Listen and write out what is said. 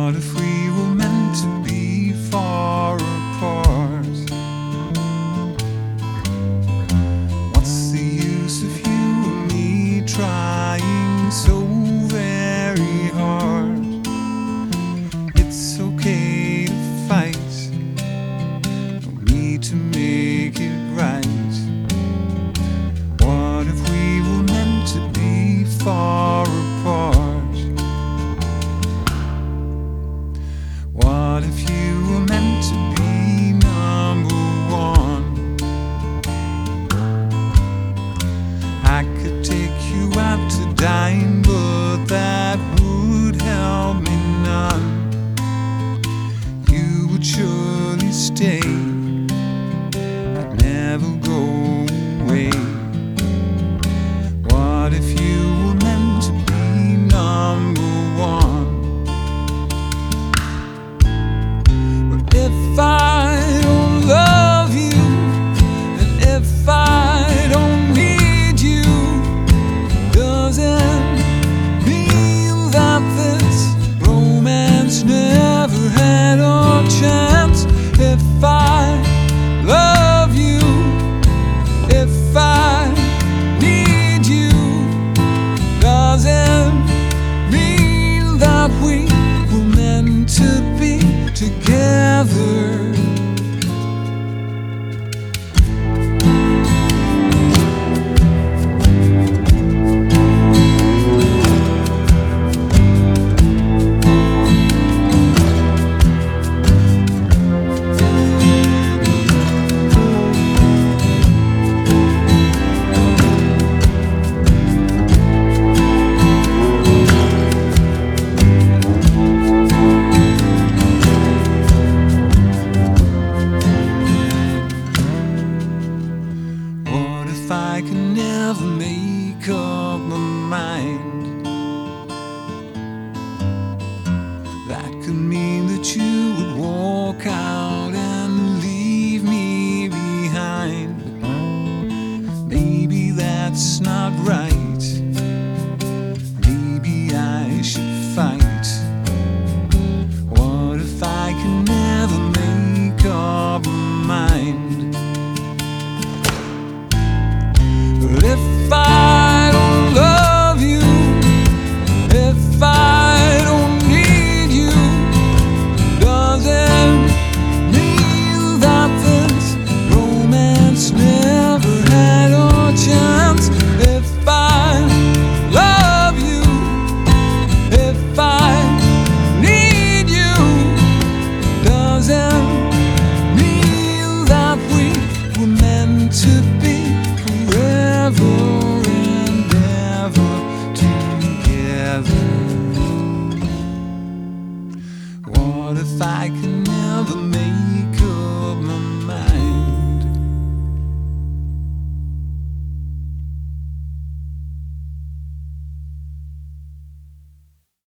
What if we were meant to be far apart? What's the use of you and me trying so very hard? It's okay to fight, no need to make it right. What if we were meant to be far apart? What if you were meant to be number one? I could take you out to dine, but that would help me none. You would surely stay, I'd never go away. What if you were meant to be number one? If I don't love you, and if I don't need you, doesn't mean that this romance never had a chance. If I love you, if I need you, doesn't mean that we were meant to be together. If I can never make up my mind, that could mean that you would walk out and leave me behind. Maybe that's not right. Maybe I should fight. What if I can never make up my mind? But if I don't love you, if I don't need you, doesn't mean that this romance never had a chance. If I love you, if I need you, doesn't mean that we were meant to be forever and ever together. What if I can never make